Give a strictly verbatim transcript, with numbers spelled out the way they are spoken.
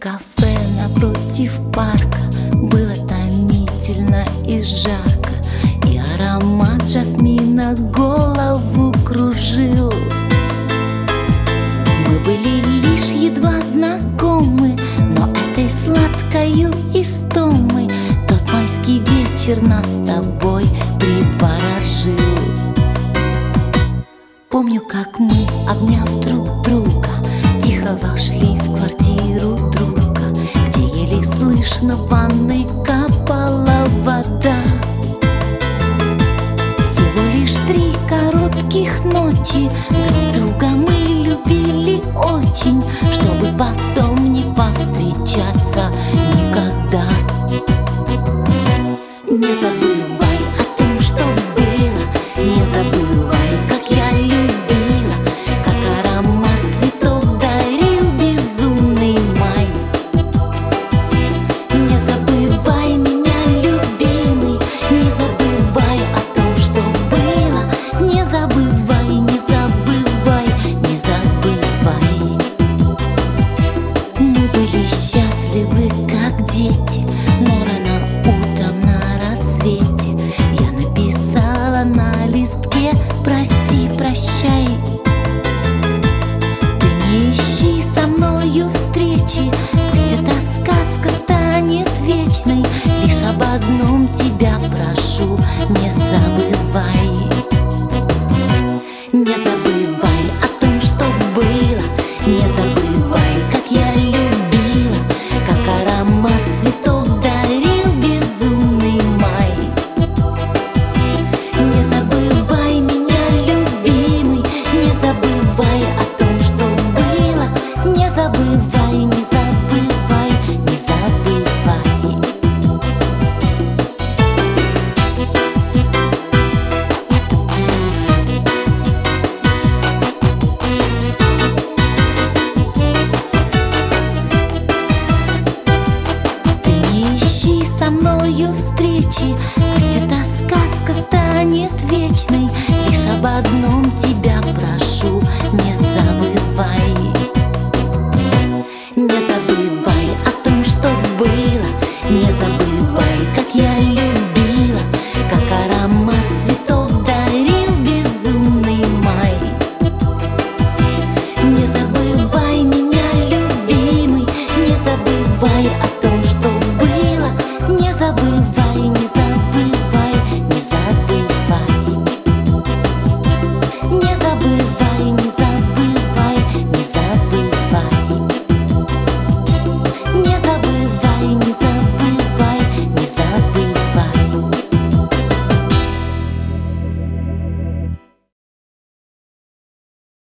кафе напротив парка было томительно и жарко, и аромат жасмина голову кружил. Мы были лишь едва знакомы, но этой сладкою истомой тот майский вечер нас с тобой приворожил. Помню, как мы, обняв друг друга, тихо вошли в квартиру друга, где еле слышно в ванной капала вода. Всего лишь три коротких ночи друг друга мы любили очень, чтобы потом не повстречаться никогда. Не забыть